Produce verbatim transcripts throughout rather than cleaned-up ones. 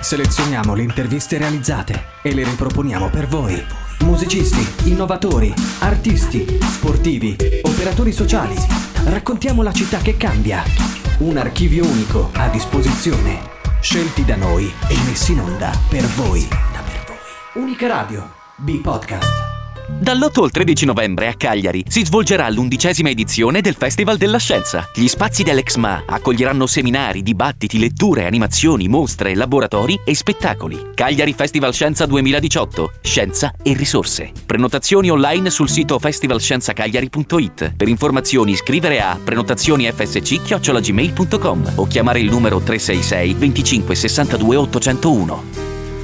Selezioniamo le interviste realizzate e le riproponiamo per voi. Musicisti, innovatori, artisti, sportivi, operatori sociali. Raccontiamo la città che cambia. Un archivio unico a disposizione. Scelti da noi e messi in onda per voi. Unica Radio, B-Podcast. Dall'otto al tredici novembre a Cagliari si svolgerà l'undicesima edizione del Festival della Scienza. Gli spazi dell'Exma accoglieranno seminari, dibattiti, letture, animazioni, mostre, laboratori e spettacoli. Cagliari Festival Scienza duemiladiciotto. Scienza e risorse. Prenotazioni online sul sito festivalscienzacagliari punto it. Per informazioni scrivere a prenotazioni f s c chiocciola gmail punto com o chiamare il numero tre sei sei venticinque sessantadue ottocentouno.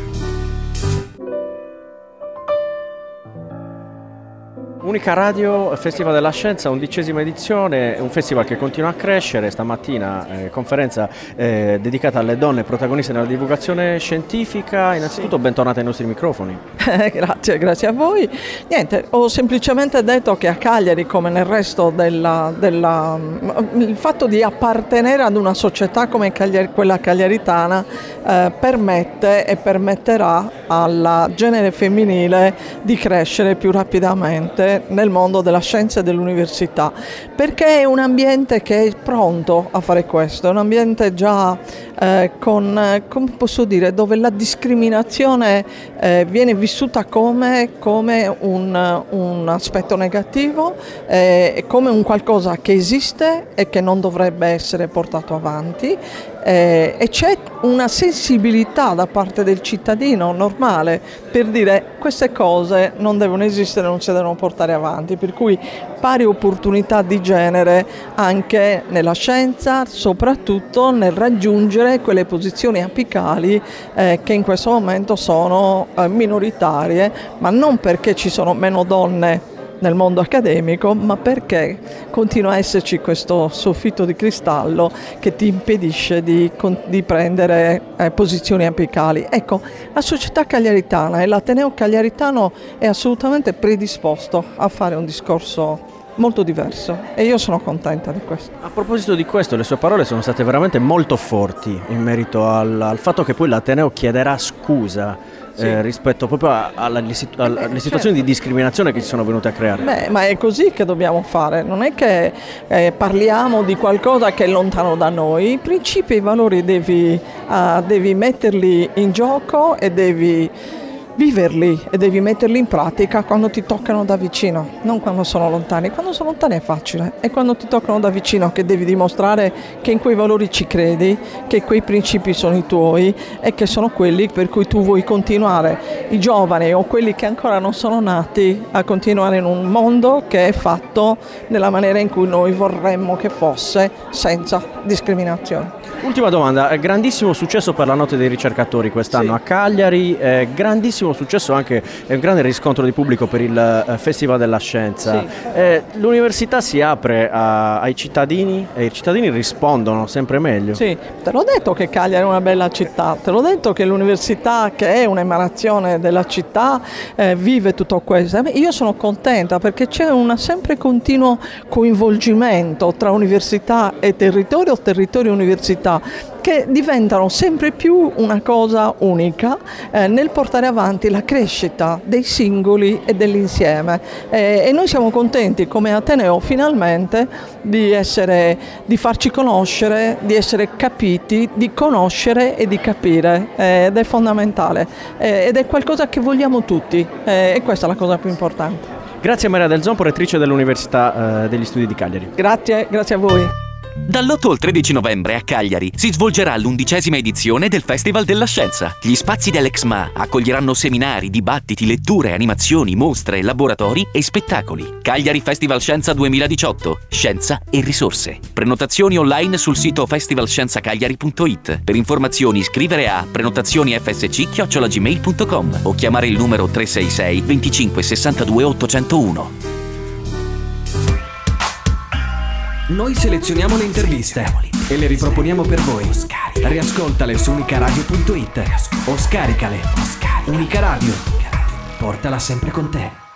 Unica Radio, Festival della Scienza, undicesima edizione, un festival che continua a crescere. Stamattina eh, conferenza eh, dedicata alle donne protagoniste nella divulgazione scientifica. Innanzitutto bentornate ai nostri microfoni. grazie, grazie a voi. Niente, ho semplicemente detto che a Cagliari, come nel resto della, della il fatto di appartenere ad una società come Cagliari, quella cagliaritana eh, permette e permetterà al genere femminile di crescere più rapidamente nel mondo della scienza e dell'università, perché è un ambiente che è pronto a fare questo, è un ambiente già eh, con, come posso dire, dove la discriminazione eh, viene vissuta come, come un, un aspetto negativo, eh, come un qualcosa che esiste e che non dovrebbe essere portato avanti. Eh, e c'è una sensibilità da parte del cittadino normale per dire queste cose non devono esistere, non si devono portare avanti, per cui pari opportunità di genere anche nella scienza, soprattutto nel raggiungere quelle posizioni apicali eh, che in questo momento sono eh, minoritarie, ma non perché ci sono meno donne nel mondo accademico, ma perché continua a esserci questo soffitto di cristallo che ti impedisce di, di prendere eh, posizioni apicali. Ecco, la società cagliaritana e l'Ateneo cagliaritano è assolutamente predisposto a fare un discorso molto diverso e io sono contenta di questo. A proposito di questo, le sue parole sono state veramente molto forti in merito al, al fatto che poi l'Ateneo chiederà scusa Sì. Eh, rispetto proprio a, alla, alle situazioni certo. di discriminazione che si sono venute a creare. Beh, ma è così che dobbiamo fare, non è che eh, parliamo di qualcosa che è lontano da noi. I principi e i valori devi, uh, devi metterli in gioco e devi viverli e devi metterli in pratica quando ti toccano da vicino, non quando sono lontani. Quando sono lontani è facile, è quando ti toccano da vicino che devi dimostrare che in quei valori ci credi, che quei principi sono i tuoi e che sono quelli per cui tu vuoi continuare, i giovani o quelli che ancora non sono nati, a continuare in un mondo che è fatto nella maniera in cui noi vorremmo che fosse, senza discriminazione. Ultima domanda, grandissimo successo per la Notte dei ricercatori quest'anno sì. a Cagliari, eh, grandissimo successo anche, è un grande riscontro di pubblico per il uh, Festival della Scienza. Sì. Eh, l'università si apre a, ai cittadini e i cittadini rispondono sempre meglio. Sì, te l'ho detto che Cagliari è una bella città, te l'ho detto che l'università, che è un'emanazione della città, eh, vive tutto questo. Io sono contenta perché c'è un sempre continuo coinvolgimento tra università e territorio, territorio e università, che diventano sempre più una cosa unica eh, nel portare avanti la crescita dei singoli e dell'insieme. Eh, e noi siamo contenti come Ateneo finalmente di essere, di farci conoscere, di essere capiti, di conoscere e di capire, eh, ed è fondamentale eh, ed è qualcosa che vogliamo tutti eh, e questa è la cosa più importante. Grazie a Maria Del Zompo, rettrice dell'Università eh, degli Studi di Cagliari. Grazie, grazie a voi. Dall'otto al tredici novembre a Cagliari si svolgerà l'undicesima edizione del Festival della Scienza. Gli spazi dell'Exma accoglieranno seminari, dibattiti, letture, animazioni, mostre, laboratori e spettacoli. Cagliari Festival Scienza duemiladiciotto. Scienza e risorse. Prenotazioni online sul sito festivalscienzacagliari punto it. Per informazioni scrivere a prenotazioni f s c chiocciola gmail punto com o chiamare il numero tre sei sei venticinque sessantadue ottocentouno. Noi selezioniamo le interviste e le riproponiamo per voi. Riascoltale su unica radio punto it o scaricale. Unica Radio, portala sempre con te.